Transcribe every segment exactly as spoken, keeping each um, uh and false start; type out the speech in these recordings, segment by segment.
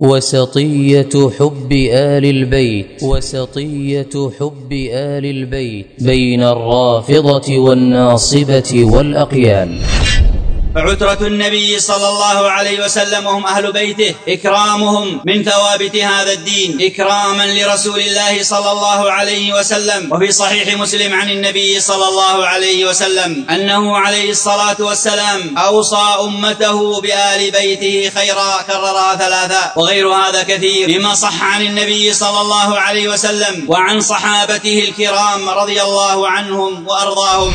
وسطية حب آل البيت وسطية حب آل البيت بين الرافضة والناصبة والأقيال. فعترة النبي صلى الله عليه وسلم هم أهل بيته، إكرامهم من ثوابت هذا الدين إكراما لرسول الله صلى الله عليه وسلم. وفي صحيح مسلم عن النبي صلى الله عليه وسلم أنه عليه الصلاة والسلام أوصى أمته بآل بيته خيرا كررها ثلاثا، وغير هذا كثير مما صح عن النبي صلى الله عليه وسلم وعن صحابته الكرام رضي الله عنهم وأرضاهم.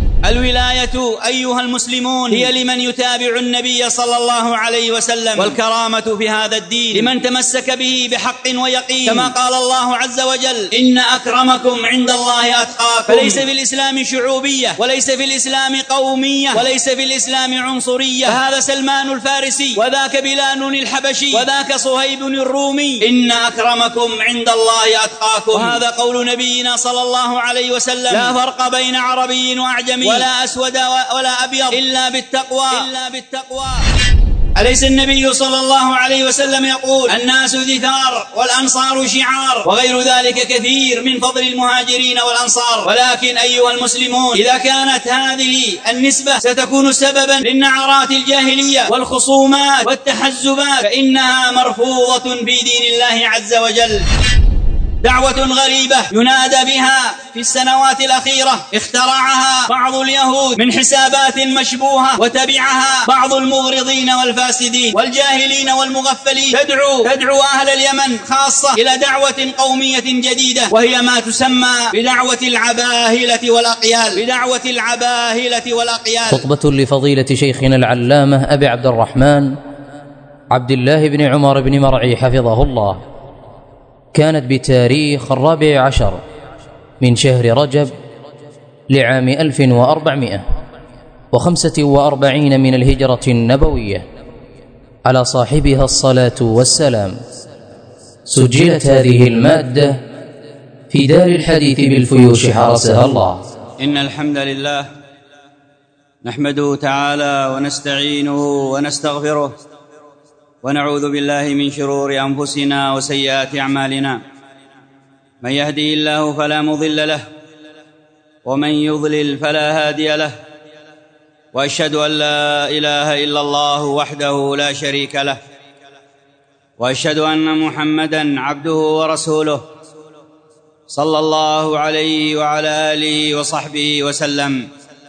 الولاية أيها المسلمون هي لمن يتابع النبي صلى الله عليه وسلم، والكرامة في هذا الدين لمن تمسك به بحق ويقين، كما قال الله عز وجل: إن أكرمكم عند الله أتقاكم. فليس في الإسلام شعوبية، وليس في الإسلام قومية، وليس في الإسلام عنصرية. فهذا سلمان الفارسي، وذاك بلال الحبشي، وذاك صهيب الرومي. إن أكرمكم عند الله أتقاكم. وهذا قول نبينا صلى الله عليه وسلم: لا فرق بين عربي وأعجمي ولا أسود ولا أبيض إلا بالتقوى إلا بالتقوى. أليس النبي صلى الله عليه وسلم يقول: الناس دثار والأنصار شعار، وغير ذلك كثير من فضل المهاجرين والأنصار. ولكن أيها المسلمون، إذا كانت هذه النسبة ستكون سببا للنعرات الجاهلية والخصومات والتحزبات، فإنها مرفوضة في دين الله عز وجل. دعوة غريبة ينادى بها في السنوات الأخيرة اخترعها بعض اليهود من حسابات مشبوهة، وتبعها بعض المغرضين والفاسدين والجاهلين والمغفلين، تدعو تدعو أهل اليمن خاصة إلى دعوة قومية جديدة، وهي ما تسمى بدعوة العباهلة والأقيال بدعوة العباهلة والأقيال. خطبة لفضيلة شيخنا العلامة أبي عبد الرحمن عبد الله بن عمر بن مرعي حفظه الله، كانت بتاريخ الرابع عشر من شهر رجب لعام ألف وأربعمائة وخمسة وأربعين من الهجرة النبوية، على صاحبها الصلاة والسلام. سجلت هذه المادة في دار الحديث بالفيوش حرسها الله. إن الحمد لله نحمده تعالى ونستعينه ونستغفره، ونعوذ بالله من شرور أنفسنا وسيئات أعمالنا. من يهدي الله فلا مضل له، ومن يضلل فلا هادي له. وأشهد أن لا إله إلا الله وحده لا شريك له، وأشهد أن محمدًا عبده ورسوله صلى الله عليه وعلى آله وصحبه وسلم.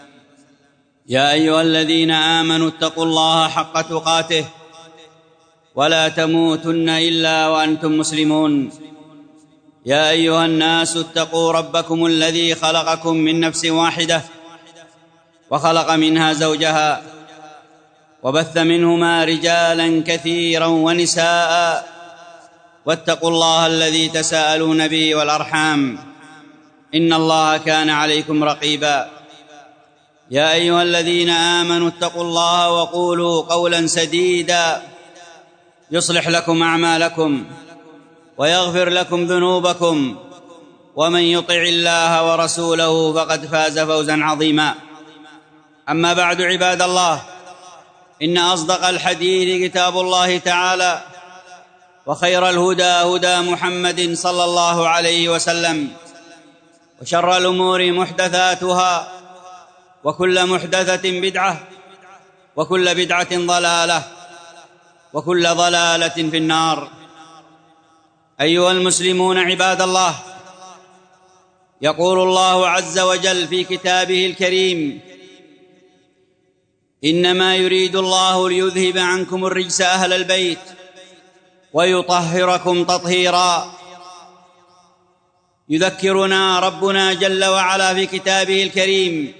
يا أيها الذين آمنوا اتقوا الله حق تقاته ولا تموتن إلا وأنتم مسلمون. يا أيها الناس اتقوا ربكم الذي خلقكم من نفس واحدة، وخلق منها زوجها، وبث منهما رجالا كثيرا ونساء، واتقوا الله الذي تساءلون به والأرحام، إن الله كان عليكم رقيبا. يا أيها الذين آمنوا اتقوا الله وقولوا قولا سديدا يصلح لكم أعمالكم ويغفر لكم ذنوبكم، ومن يطع الله ورسوله فقد فاز فوزا عظيما. أما بعد، عباد الله، إن أصدق الحديث كتاب الله تعالى، وخير الهدى هدى محمد صلى الله عليه وسلم، وشر الأمور محدثاتها، وكل محدثة بدعة، وكل بدعة ضلالة، وكل ضلالة في النار. أيها المسلمون عباد الله، يقول الله عز وجل في كتابه الكريم: إنما يريد الله ليذهب عنكم الرجس أهل البيت ويطهركم تطهيرا. يذكرنا ربنا جل وعلا في كتابه الكريم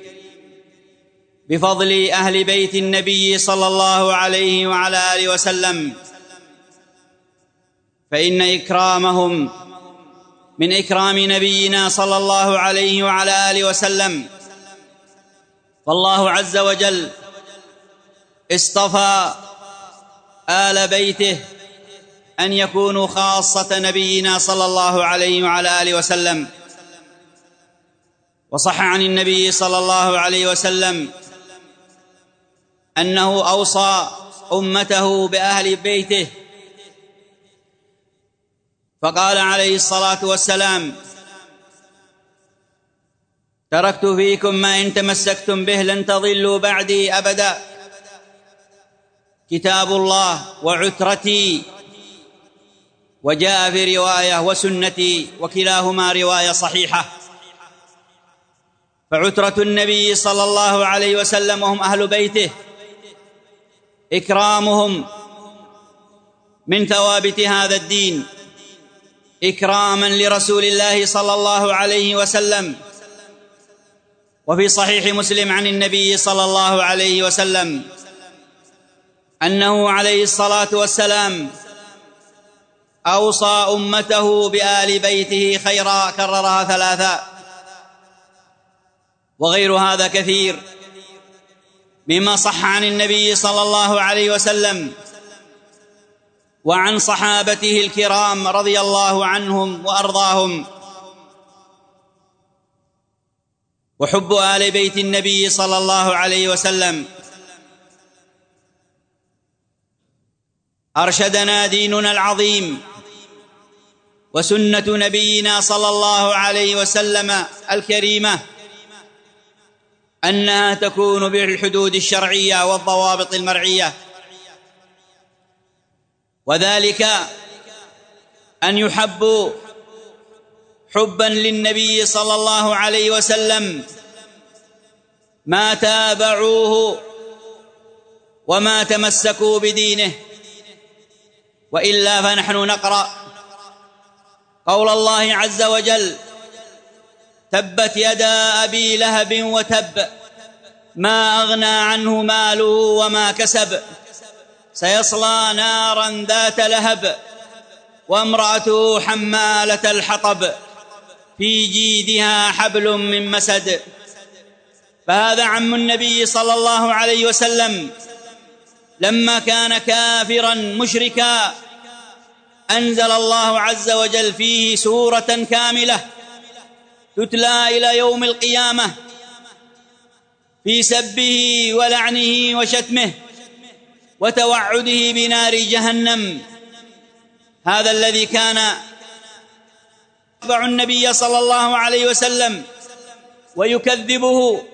بفضل أهل بيت النبي صلى الله عليه وعلى آله وسلم، فإن إكرامهم من إكرام نبينا صلى الله عليه وعلى آله وسلم. فالله عز وجل اصطفى آل بيته أن يكونوا خاصة نبينا صلى الله عليه وعلى آله وسلم. وصح عن النبي صلى الله عليه وسلم أنه أوصى أمته بأهل بيته فقال عليه الصلاة والسلام: تركت فيكم ما إن تمسكتم به لن تضلوا بعدي أبدا، كتاب الله وعترتي، وجاء في رواية وسنتي، وكلاهما رواية صحيحة. فعترة النبي صلى الله عليه وسلم وهم أهل بيته إكرامهم من ثوابت هذا الدين، إكراما لرسول الله صلى الله عليه وسلم. وفي صحيح مسلم عن النبي صلى الله عليه وسلم أنه عليه الصلاة والسلام أوصى أمته بآل بيته خيرا، كررها ثلاثا. وغير هذا كثير مما صح عن النبي صلى الله عليه وسلم وعن صحابته الكرام رضي الله عنهم وأرضاهم. وحب آل بيت النبي صلى الله عليه وسلم أرشدنا ديننا العظيم وسنة نبينا صلى الله عليه وسلم الكريمة أنها تكون بالحدود الشرعية والضوابط المرعية، وذلك أن يحبوا حبا للنبي صلى الله عليه وسلم ما تابعوه وما تمسكوا بدينه، وإلا فنحن نقرأ قول الله عز وجل: تبت يدا أبي لهب وتب ما أغنى عنه ماله وما كسب سيصلى نارا ذات لهب وامرأته حمالة الحطب في جيدها حبل من مسد. فهذا عم النبي صلى الله عليه وسلم لما كان كافرا مشركا أنزل الله عز وجل فيه سورة كاملة تتلى إلى يوم القيامة في سبه ولعنه وشتمه وتوعده بنار جهنم. هذا الذي كان يتبع النبي صلى الله عليه وسلم ويكذبه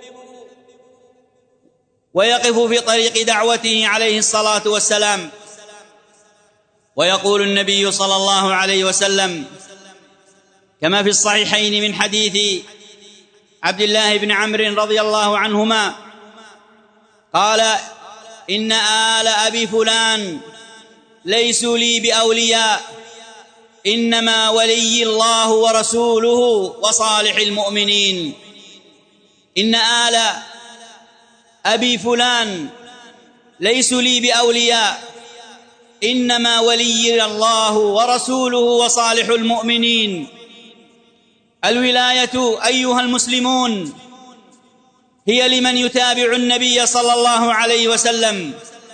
ويقف في طريق دعوته عليه الصلاة والسلام. ويقول النبي صلى الله عليه وسلم كما في الصحيحين من حديث عبد الله بن عمرو رضي الله عنهما قال: إن آل أبي فلان ليسوا لي بأولياء، إنما ولي الله ورسوله وصالح المؤمنين. إن آل أبي فلان ليسوا لي بأولياء، إنما ولي الله ورسوله وصالح المؤمنين. الولاية أيها المسلمون هي لمن يتابع النبي صلى الله عليه وسلم،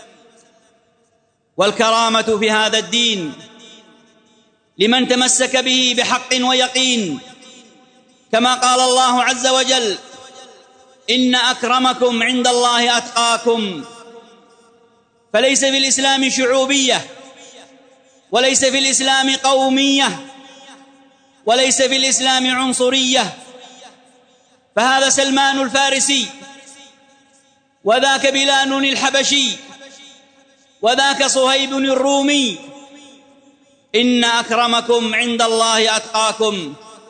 والكرامة في هذا الدين لمن تمسك به بحق ويقين، كما قال الله عز وجل: إن أكرمكم عند الله أتقاكم. فليس في الإسلام شعوبية، وليس في الإسلام قومية، وليس في الإسلام عنصرية. فهذا سلمان الفارسي، وذاك بلال الحبشي، وذاك صهيب الرومي. إن أكرمكم عند الله أتقاكم.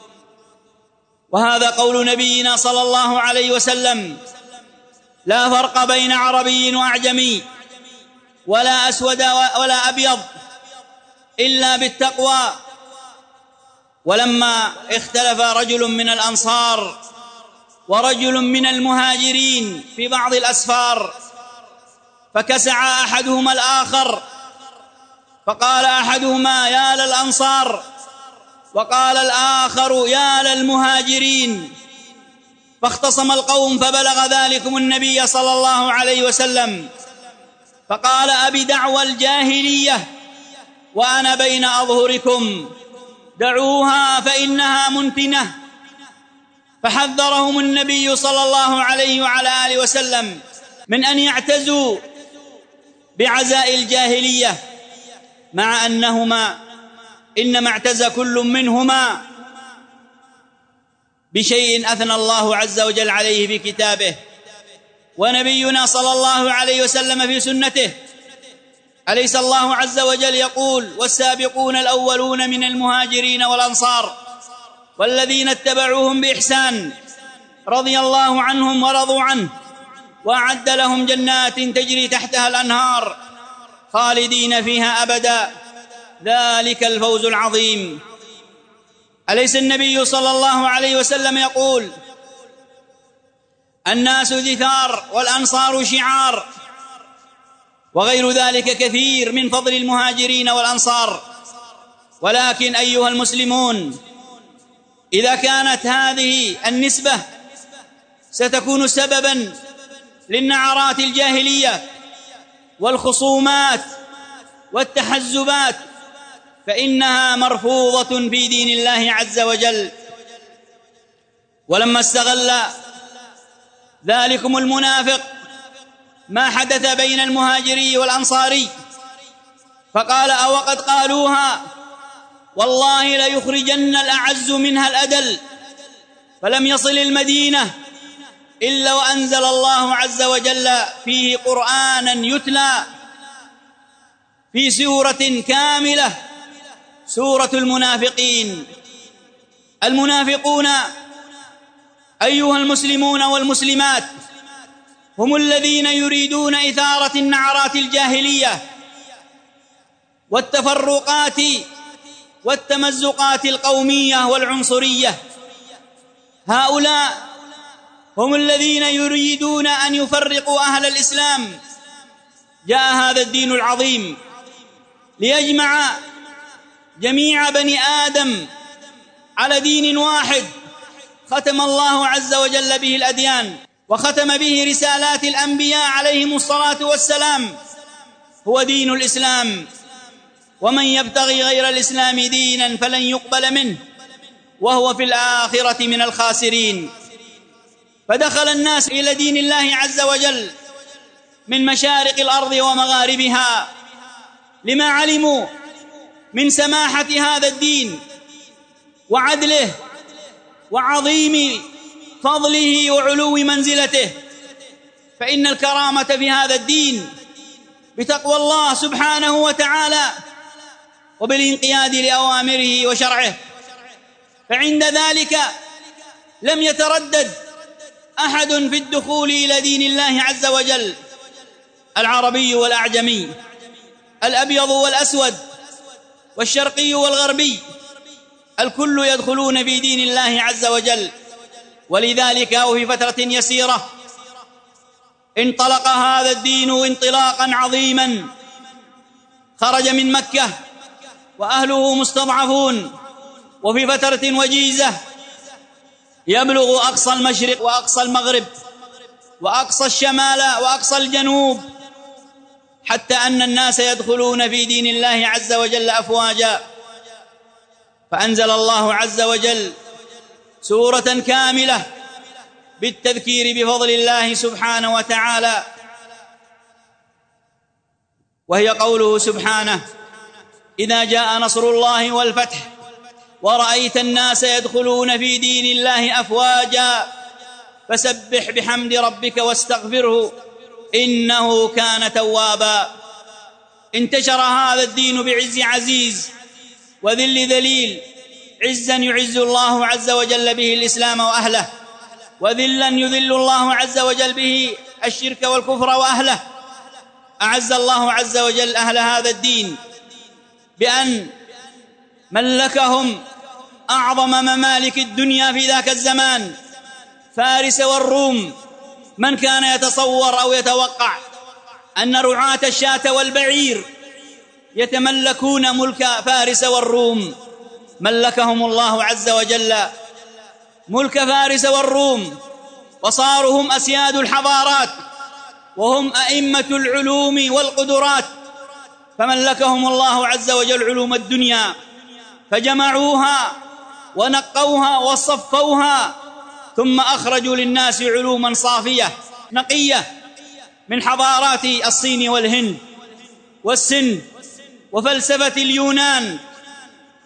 وهذا قول نبينا صلى الله عليه وسلم: لا فرق بين عربي وأعجمي، ولا أسود ولا أبيض، إلا بالتقوى. ولما اختلف رجل من الأنصار ورجل من المهاجرين في بعض الأسفار، فكسع أحدهما الآخر، فقال أحدهما: يا للأنصار، وقال الآخر: يا للمهاجرين. فاختصم القوم، فبلغ ذلكم النبي صلى الله عليه وسلم، فقال: أبي دعوى الجاهلية وأنا بين أظهركم، دعوها فإنها منتنة. فحذرهم النبي صلى الله عليه وعلى آله وسلم من أن يعتزوا بعزاء الجاهلية، مع أنهما إنما اعتز كل منهما بشيء أثنى الله عز وجل عليه في كتابه، ونبينا صلى الله عليه وسلم في سنته. أليس الله عز وجل يقول: والسابقون الأولون من المهاجرين والأنصار والذين اتبعوهم بإحسان رضي الله عنهم ورضوا عنه وأعد لهم جنات تجري تحتها الأنهار خالدين فيها أبدا ذلك الفوز العظيم. أليس النبي صلى الله عليه وسلم يقول: الناس دثار والأنصار شعار، وغير ذلك كثير من فضل المهاجرين والأنصار. ولكن أيها المسلمون، إذا كانت هذه النسبة ستكون سبباً للنعرات الجاهلية والخصومات والتحزبات فإنها مرفوضة في دين الله عز وجل. ولما استغل ذلكم المنافق ما حدث بين المهاجري والأنصاري فقال: أوقد قالوها والله ليخرجن الأعز منها الأدل، فلم يصل المدينة إلا وأنزل الله عز وجل فيه قرآنا يتلى في سورة كاملة، سورة المنافقين. المنافقون أيها المسلمون والمسلمات هم الذين يريدون إثارة النعرات الجاهلية والتفرقات والتمزقات القومية والعنصرية. هؤلاء هم الذين يريدون أن يفرقوا أهل الإسلام. جاء هذا الدين العظيم ليجمع جميع بني آدم على دين واحد ختم الله عز وجل به الأديان وختم به رسالات الأنبياء عليهم الصلاة والسلام، هو دين الإسلام. ومن يبتغي غير الإسلام دينا فلن يقبل منه وهو في الآخرة من الخاسرين. فدخل الناس إلى دين الله عز وجل من مشارق الأرض ومغاربها لما علموا من سماحة هذا الدين وعدله وعظيم فضله وعلو منزلته. فإن الكرامة في هذا الدين بتقوى الله سبحانه وتعالى وبالانقياد لأوامره وشرعه. فعند ذلك لم يتردد أحد في الدخول إلى دين الله عز وجل، العربي والأعجمي، الأبيض والأسود، والشرقي والغربي، الكل يدخلون في دين الله عز وجل. ولذلك وفي فترة يسيرة انطلق هذا الدين انطلاقا عظيما، خرج من مكة وأهله مستضعفون، وفي فترة وجيزة يبلغ أقصى المشرق وأقصى المغرب وأقصى الشمال وأقصى الجنوب، حتى أن الناس يدخلون في دين الله عز وجل أفواجا. فأنزل الله عز وجل سورة كاملة بالتذكير بفضل الله سبحانه وتعالى، وهي قوله سبحانه: إذا جاء نصر الله والفتح ورأيت الناس يدخلون في دين الله أفواجا فسبح بحمد ربك واستغفره إنه كان توابا. انتشر هذا الدين بعز عزيز وذل ذليل، عزا يعز الله عز وجل به الإسلام وأهله، وذلا يذل الله عز وجل به الشرك والكفر وأهله. أعز الله عز وجل أهل هذا الدين بأن ملكهم أعظم ممالك الدنيا في ذاك الزمان، فارس والروم. من كان يتصور أو يتوقع أن رعاة الشاة والبعير يتملكون ملك فارس والروم؟ ملكهم الله عز وجل ملك فارس والروم، وصاروا هم أسياد الحضارات وهم أئمة العلوم والقدرات. فملكهم الله عز وجل علوم الدنيا فجمعوها ونقوها وصفوها، ثم أخرجوا للناس علوما صافية نقية من حضارات الصين والهند والسند وفلسفة اليونان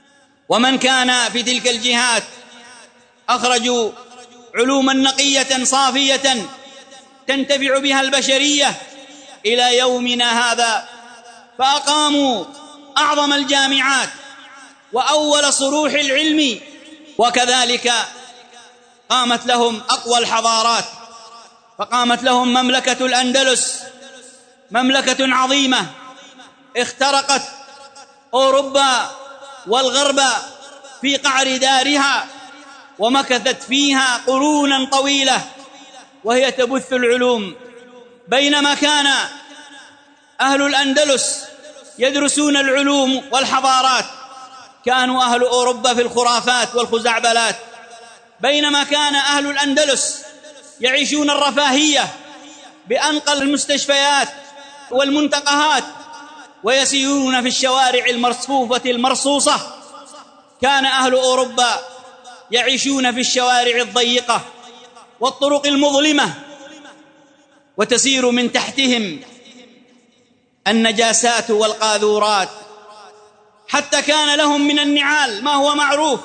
ومن كان في تلك الجهات أخرجوا علوما نقية صافية تنتفع بها البشرية إلى يومنا هذا، فأقاموا أعظم الجامعات وأول صروح العلم، وكذلك قامت لهم أقوى الحضارات، فقامت لهم مملكة الأندلس، مملكة عظيمة اخترقت أوروبا والغرب في قعر دارها، ومكثت فيها قرونا طويلة وهي تبث العلوم. بينما كان أهل الأندلس يدرسون العلوم والحضارات، كانوا أهل أوروبا في الخرافات والخزعبلات. بينما كان أهل الأندلس يعيشون الرفاهية بأنقى المستشفيات والمنتقهات ويسيرون في الشوارع المرصوفة المرصوصة، كان أهل أوروبا يعيشون في الشوارع الضيقة والطرق المظلمة، وتسير من تحتهم النجاسات والقاذورات، حتى كان لهم من النعال ما هو معروف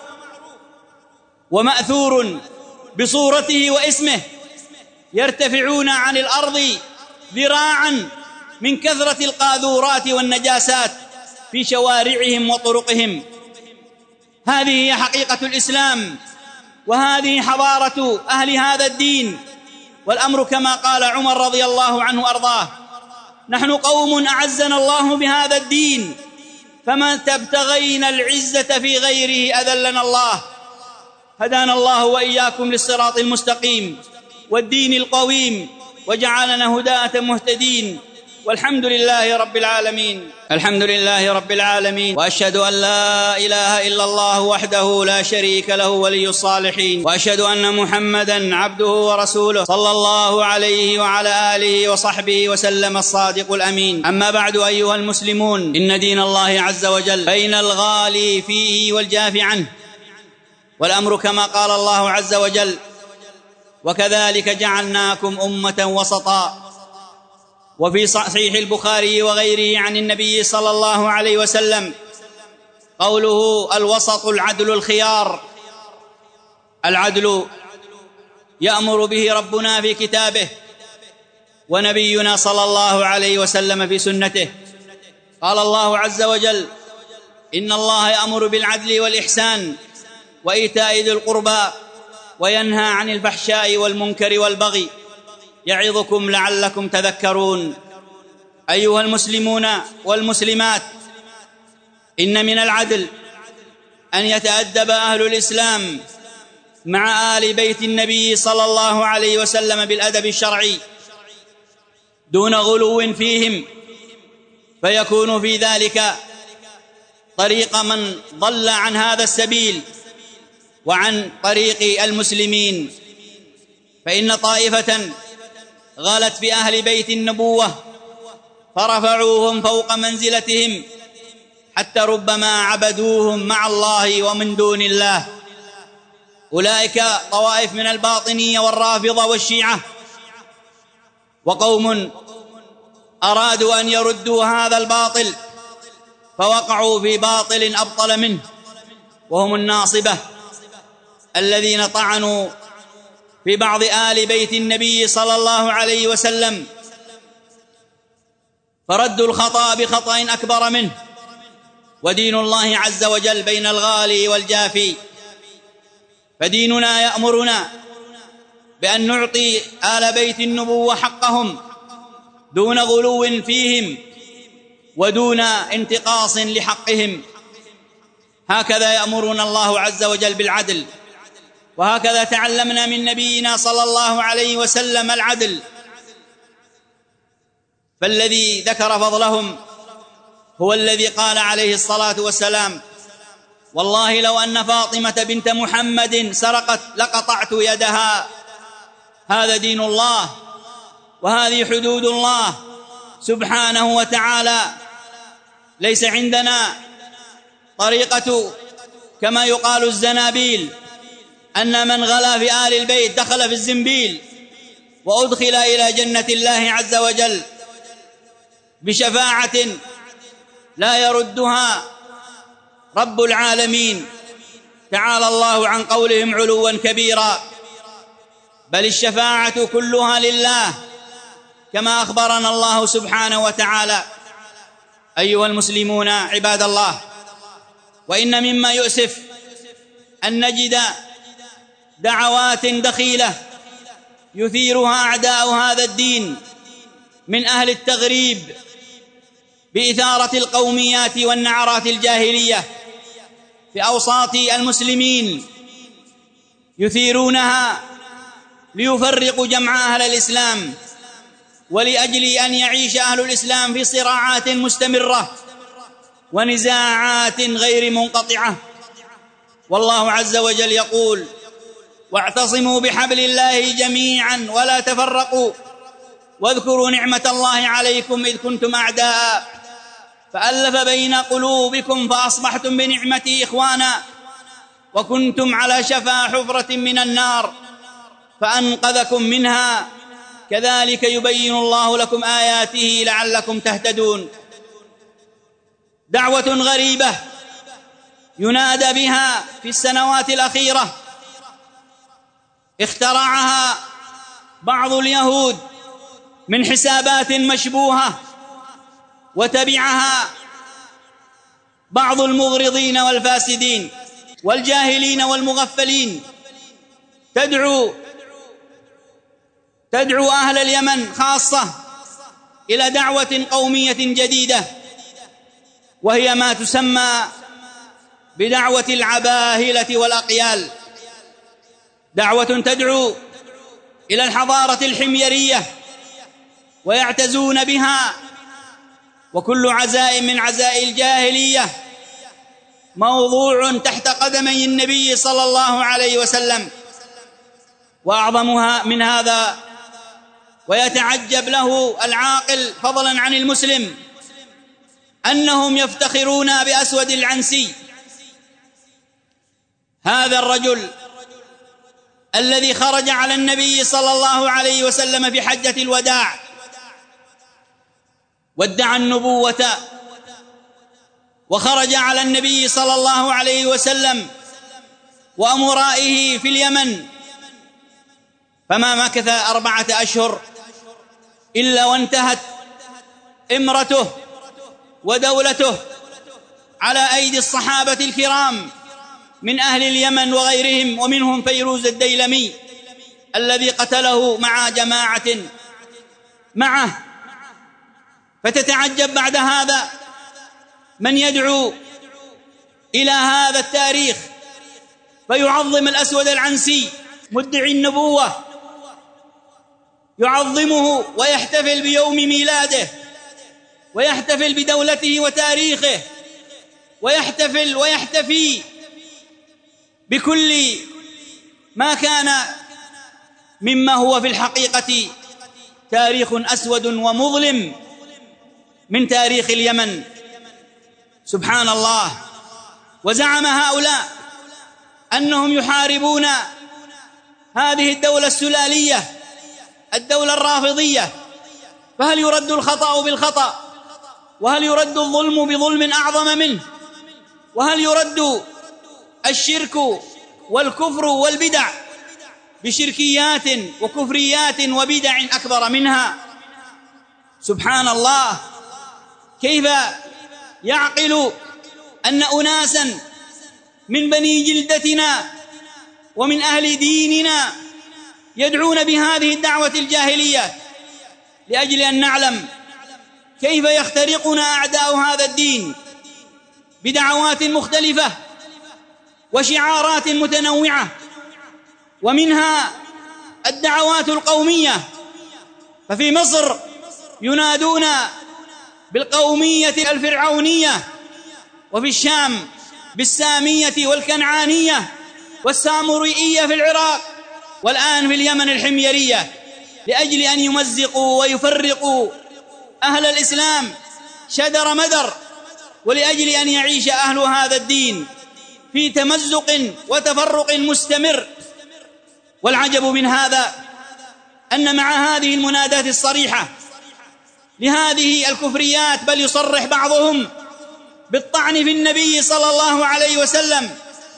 ومأثور بصورته واسمه، يرتفعون عن الأرض ذراعا من كثرة القاذورات والنجاسات في شوارعهم وطرقهم. هذه هي حقيقة الإسلام، وهذه حضارة أهل هذا الدين. والأمر كما قال عمر رضي الله عنه أرضاه: نحن قوم أعزنا الله بهذا الدين، فما تبتغين العزة في غيره أذلنا الله. هدانا الله وإياكم للصراط المستقيم والدين القويم، وجعلنا هداة مهتدين، والحمد لله رب العالمين. الحمد لله رب العالمين، وأشهد أن لا إله إلا الله وحده لا شريك له ولي الصالحين، وأشهد أن محمدًا عبده ورسوله صلى الله عليه وعلى آله وصحبه وسلم الصادق الأمين. أما بعد أيها المسلمون، إن دين الله عز وجل بين الغالي فيه والجاف عنه، والأمر كما قال الله عز وجل: وكذلك جعلناكم أمة وسطا. وفي صحيح البخاري وغيره عن النبي صلى الله عليه وسلم قوله: الوسط العدل الخيار. العدل يأمر به ربنا في كتابه، ونبينا صلى الله عليه وسلم في سنته. قال الله عز وجل: إن الله يأمر بالعدل والإحسان وإيتاء ذي القربى وينهى عن الفحشاء والمنكر والبغي يعظكم لعلكم تذكرون. أيها المسلمون والمسلمات، إن من العدل أن يتأدب أهل الإسلام مع آل بيت النبي صلى الله عليه وسلم بالأدب الشرعي دون غلو فيهم، فيكون في ذلك طريق من ضل عن هذا السبيل وعن طريق المسلمين. فإن طائفة غلت بأهل بيت النبوة فرفعوهم فوق منزلتهم، حتى ربما عبدوهم مع الله ومن دون الله. أولئك طوائف من الباطنية والرافضة والشيعة، وقوم أرادوا أن يردوا هذا الباطل فوقعوا في باطل أبطل منه، وهم الناصبة الذين طعنوا في بعض آل بيت النبي صلى الله عليه وسلم، فردوا الخطأ بخطأ أكبر منه. ودين الله عز وجل بين الغالي والجافي، فديننا يأمرنا بأن نعطي آل بيت النبوة حقهم دون غلو فيهم ودون انتقاص لحقهم. هكذا يأمرنا الله عز وجل بالعدل، وهكذا تعلمنا من نبينا صلى الله عليه وسلم العدل. فالذي ذكر فضلهم هو الذي قال عليه الصلاة والسلام: والله لو أن فاطمة بنت محمد سرقت لقطعت يدها. هذا دين الله، وهذه حدود الله سبحانه وتعالى. ليس عندنا طريقة كما يقال الزنابيل، أن من غلا في آل البيت دخل في الزنبيل وأدخل إلى جنة الله عز وجل بشفاعة لا يردها رب العالمين. تعالى الله عن قولهم علوا كبيرا، بل الشفاعة كلها لله كما أخبرنا الله سبحانه وتعالى. أيها المسلمون عباد الله، وإن مما يؤسف أن نجد دعوات دخيلة يثيرها أعداء هذا الدين من أهل التغريب بإثارة القوميات والنعرات الجاهلية في أوساط المسلمين، يثيرونها ليفرقوا جمع أهل الإسلام، ولأجل أن يعيش أهل الإسلام في صراعات مستمرة ونزاعات غير منقطعة. والله عز وجل يقول: واعتصموا بحبل الله جميعا ولا تفرقوا واذكروا نعمة الله عليكم إذ كنتم أعداء فألف بين قلوبكم فأصبحتم بنعمته إخوانا وكنتم على شفا حفرة من النار فأنقذكم منها كذلك يبين الله لكم آياته لعلكم تهتدون. دعوة غريبة ينادى بها في السنوات الأخيرة اخترعها بعض اليهود من حسابات مشبوهة، وتبعها بعض المغرضين والفاسدين والجاهلين والمغفلين، تدعو تدعو أهل اليمن خاصة إلى دعوة قومية جديدة، وهي ما تسمى بدعوة العباهلة والأقيال، دعوة تدعو إلى الحضارة الحميرية ويعتزون بها، وكل عزاء من عزاء الجاهلية موضوع تحت قدمي النبي صلى الله عليه وسلم. وأعظمها من هذا ويتعجب له العاقل فضلا عن المسلم أنهم يفتخرون بأسود العنسي، هذا الرجل الذي خرج على النبي صلى الله عليه وسلم في حجة الوداع وادعى النبوة وخرج على النبي صلى الله عليه وسلم وأمرائه في اليمن، فما مكث أربعة أشهر إلا وانتهت إمرته ودولته على أيدي الصحابة الكرام من أهل اليمن وغيرهم، ومنهم فيروز الديلمي الذي قتله مع جماعة معه. فتتعجب بعد هذا من يدعو إلى هذا التاريخ فيعظم الأسود العنسي مدعي النبوة، يعظمه ويحتفل بيوم ميلاده ويحتفل بدولته وتاريخه ويحتفل ويحتفي بكل ما كان مما هو في الحقيقة تاريخ أسود ومظلم من تاريخ اليمن. سبحان الله. وزعم هؤلاء أنهم يحاربون هذه الدولة السلالية، الدولة الرافضية، فهل يرد الخطأ بالخطأ؟ وهل يرد الظلم بظلم أعظم منه؟ وهل يرد الشرك والكفر والبدع بشركيات وكفريات وبدع أكبر منها؟ سبحان الله. كيف يعقل أن أناسا من بني جلدتنا ومن أهل ديننا يدعون بهذه الدعوة الجاهلية لأجل أن نعلم كيف يخترقنا أعداء هذا الدين بدعوات مختلفة وشعارات متنوعة، ومنها الدعوات القومية. ففي مصر ينادون بالقومية الفرعونية، وفي الشام بالسامية والكنعانية والسامريئية في العراق، والآن في اليمن الحميرية، لأجل أن يمزقوا ويفرقوا أهل الإسلام شدر مدر، ولأجل أن يعيش أهل هذا الدين في تمزق وتفرق مستمر. والعجب من هذا أن مع هذه المنادات الصريحة لهذه الكفريات، بل يصرح بعضهم بالطعن في النبي صلى الله عليه وسلم،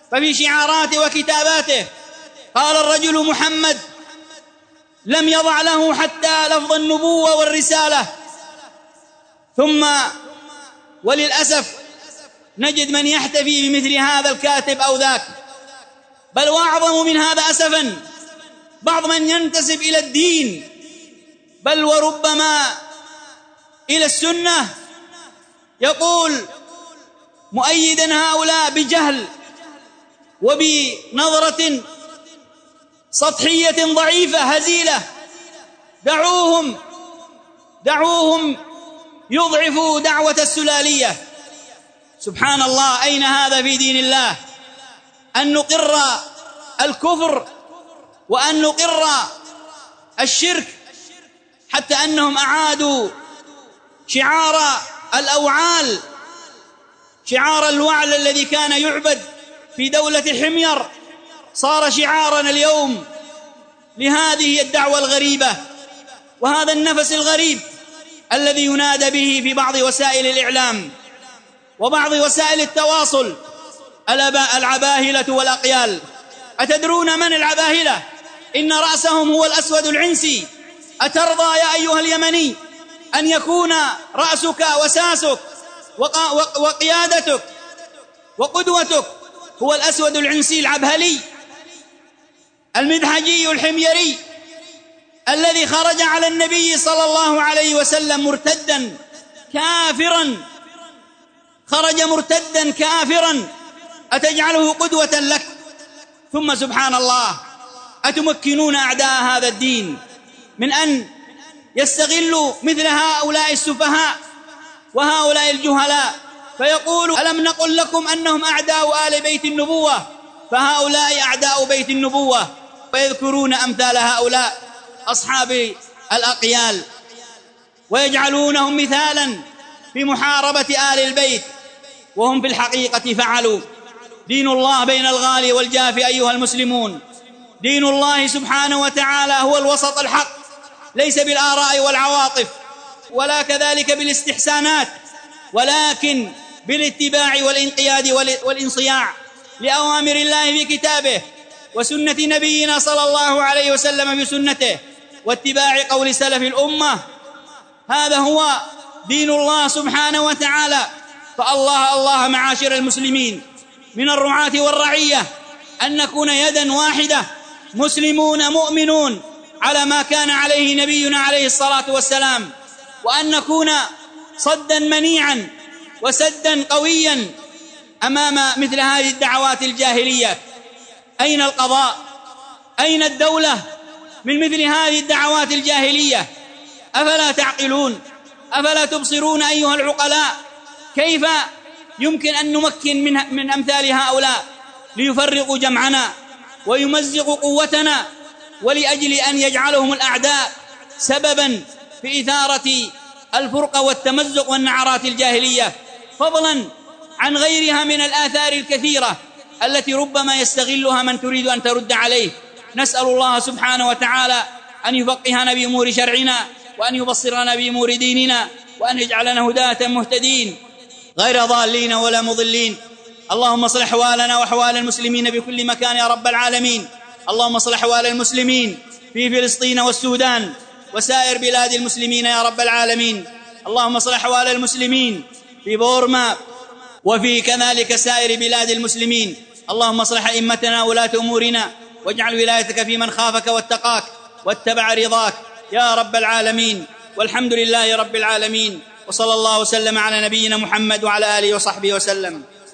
ففي شعاراته وكتاباته قال الرجل محمد لم يضع له حتى لفظ النبوة والرسالة. ثم وللأسف نجد من يحتفي بمثل هذا الكاتب أو ذاك، بل وأعظم من هذا أسفا بعض من ينتسب إلى الدين بل وربما إلى السنة يقول مؤيدا هؤلاء بجهل وبنظرة سطحية ضعيفة هزيلة: دعوهم دعوهم يضعفوا دعوة السلالية. سبحان الله، أين هذا في دين الله؟ أن نقر الكفر وأن نقر الشرك، حتى أنهم أعادوا شعار الأوعال، شعار الوعل الذي كان يعبد في دولة حمير، صار شعارنا اليوم لهذه الدعوة الغريبة وهذا النفس الغريب الذي ينادى به في بعض وسائل الإعلام وبعض وسائل التواصل: العباهلة والأقيال. أتدرون من العباهلة؟ إن رأسهم هو الأسود العنسي. أترضى يا أيها اليمني أن يكون رأسك وساسك وقيادتك وقدوتك هو الأسود العنسي العبهلي المدحجي الحميري الذي خرج على النبي صلى الله عليه وسلم مرتدا كافرا، خرج مرتدا كافرا، أتجعله قدوة لك؟ ثم سبحان الله، أتمكنون أعداء هذا الدين من أن يستغلوا مثل هؤلاء السفهاء وهؤلاء الجهلاء فيقولوا: ألم نقل لكم أنهم أعداء آل بيت النبوة؟ فهؤلاء أعداء بيت النبوة. ويذكرون أمثال هؤلاء أصحاب الأقيال ويجعلونهم مثالا في محاربة آل البيت، وهم في الحقيقة فعلوا. دين الله بين الغالي والجافي أيها المسلمون. دين الله سبحانه وتعالى هو الوسط الحق، ليس بالآراء والعواطف ولا كذلك بالاستحسانات، ولكن بالاتباع والانقياد والانصياع لأوامر الله في كتابه وسنة نبينا صلى الله عليه وسلم بسنته واتباع قول سلف الأمة. هذا هو دين الله سبحانه وتعالى. فالله الله معاشر المسلمين من الرعاة والرعية أن نكون يدا واحدة مسلمون مؤمنون على ما كان عليه نبينا عليه الصلاة والسلام، وأن نكون صدا منيعا وسدا قويا أمام مثل هذه الدعوات الجاهلية. أين القضاء؟ أين الدولة من مثل هذه الدعوات الجاهلية؟ أفلا تعقلون؟ أفلا تبصرون أيها العقلاء؟ كيف يمكن أن نمكن من, من أمثال هؤلاء ليفرقوا جمعنا ويمزقوا قوتنا، ولأجل أن يجعلهم الأعداء سببا في إثارة الفرقة والتمزق والنعرات الجاهلية، فضلا عن غيرها من الآثار الكثيرة التي ربما يستغلها من تريد أن ترد عليه. نسأل الله سبحانه وتعالى أن يفقهنا بأمور شرعنا، وأن يبصرنا بأمور ديننا، وأن يجعلنا هداة مهتدين غير ضالين ولا مضلين. اللهم اصلح أحوالنا وأحوال المسلمين بكل مكان يا رب العالمين. اللهم اصلح أحوال المسلمين في فلسطين والسودان وسائر بلاد المسلمين يا رب العالمين. اللهم اصلح أحوال المسلمين في بورما وفي كذلك سائر بلاد المسلمين. اللهم اصلح أئمتنا ولاة أمورنا، واجعل ولايتك في من خافك واتقاك واتبع رضاك يا رب العالمين. والحمد لله رب العالمين، وصلى الله وسلم على نبينا محمد وعلى آله وصحبه وسلم.